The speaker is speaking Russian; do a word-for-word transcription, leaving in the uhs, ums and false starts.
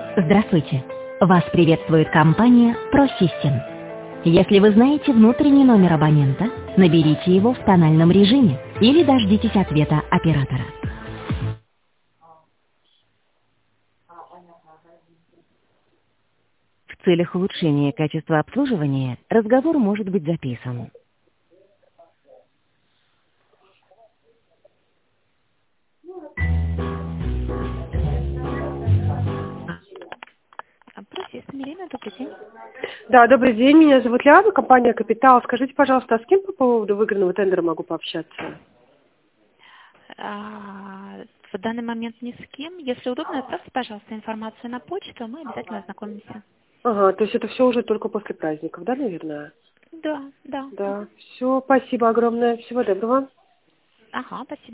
Здравствуйте! Вас приветствует компания ProSystem. Если вы знаете внутренний номер абонента, наберите его в тональном режиме или дождитесь ответа оператора. В целях улучшения качества обслуживания разговор может быть записан. ProSystem, Ирина, добрый день. Да, добрый день, меня зовут Лиана, компания «Капитал». Скажите, пожалуйста, а с кем по поводу выигранного тендера могу пообщаться? А, в данный момент ни с кем. Если удобно, отправьте, пожалуйста, информацию на почту, мы обязательно ознакомимся. Ага, то есть это все уже только после праздников, да, наверное? Да, да. Да, все, спасибо огромное, всего доброго. Ага, спасибо.